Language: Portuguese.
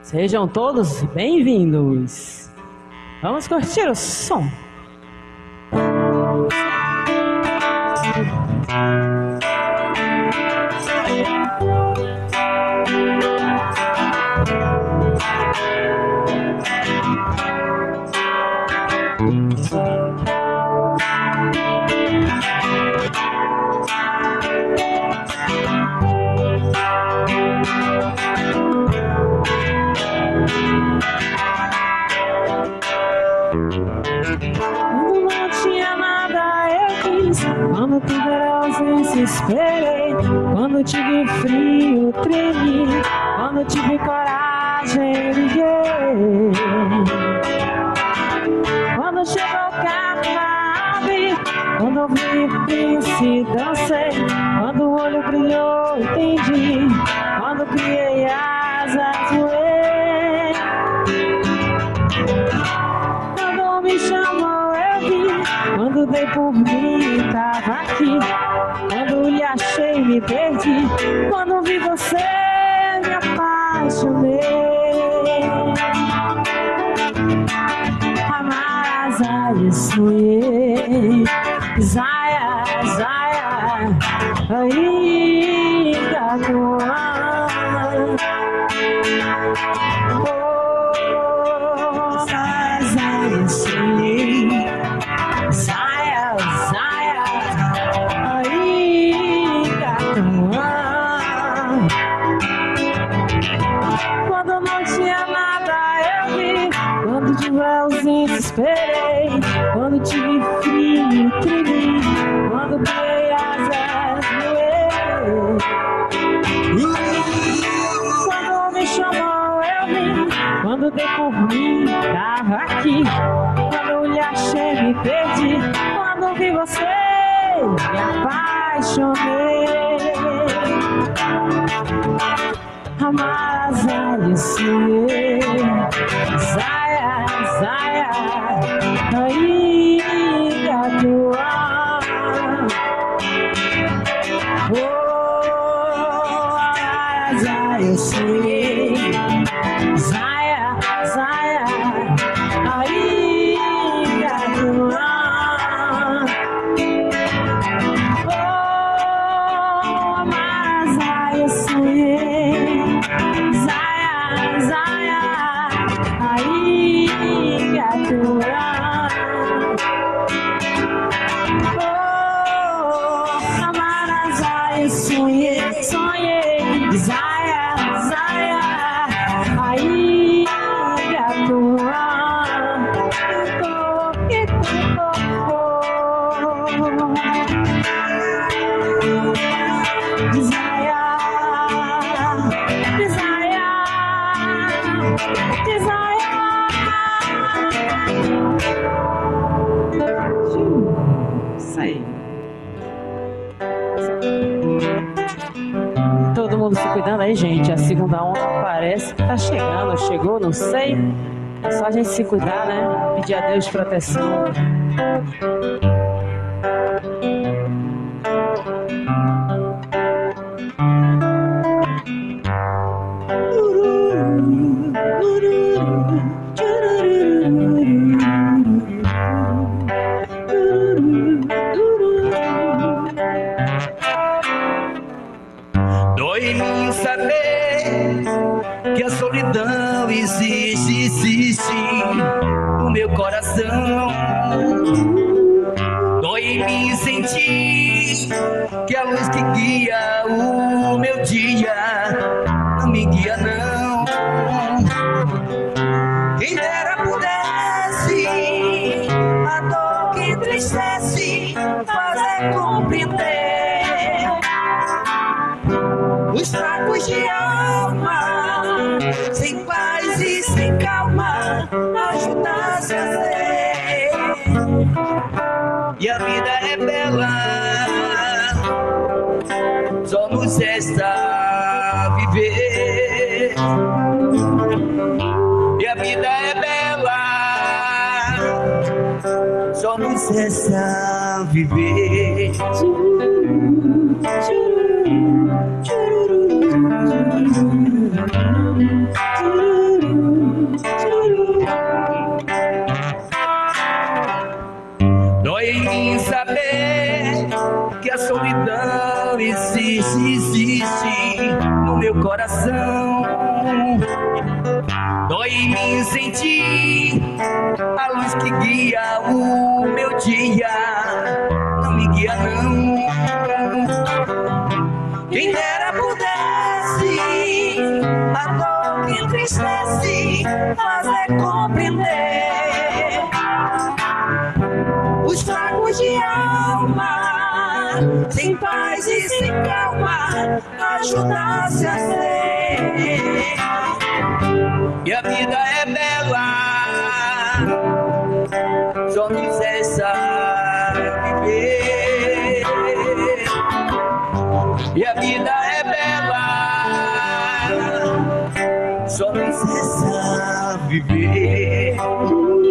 Sejam todos bem-vindos. Vamos curtir o som. Quando não tinha nada eu quis, quando tive ausência esperei, quando tive frio tremi, quando tive coragem liguei. Quando chegou o carro abri, quando ouvi o príncipe dancei, quando o olho brilhou entendi, quando criei asas voei. Quando me chamou eu vi, quando dei por mim tava aqui, quando lhe achei me perdi, quando vi você me apaixonei. Amar as aias sonhei, Zaya, Zaya, ainda não há. Sonhei, Zaya, Zaya, ainda não há. Quando não tinha nada eu vi, quando tive ausência esperei, quando tive frio tremi, quando criei asas voei. Quando me chamou eu vim, quando dei por mim tava aqui, quando lhe achei me perdi, quando vi você me apaixonei. Amar as aias sonhei, Zaya, Zaya, ainda tua. Oh, as aias sonhei, Zaya, Zaya, ainda tua. Oh, amar as aias sonhei, Zaya, Zaya, ainda tua. Oh, amar as aias sonhei, sonhei, Zaya, Zaya, ainda tua. Zaya, sai. Todo mundo se cuidando aí, gente. A segunda onda parece que tá chegando. Chegou, não sei. É só a gente se cuidar, né? Pedir a Deus proteção. Dói em mim saber que a solidão existe no meu coração. Dói em mim sentir que a luz que guia o meu dia não me guia não. Quem dera pudesse a dor que entristece fazer compreender os fracos de alma, sem paz e sem calma, ajudar a se fazer. E a vida é bela, só nos resta viver. E a vida é bela, só nos resta viver. Dói em mim sentir a luz que guia o meu dia. Não me guia não. Quem dera pudesse a dor que entristece fazer compreender os fracos de alma, sem paz e sem calma, ajudasse a ser. E a vida é bela, só não cessa viver. E a vida é bela, só não cessa viver.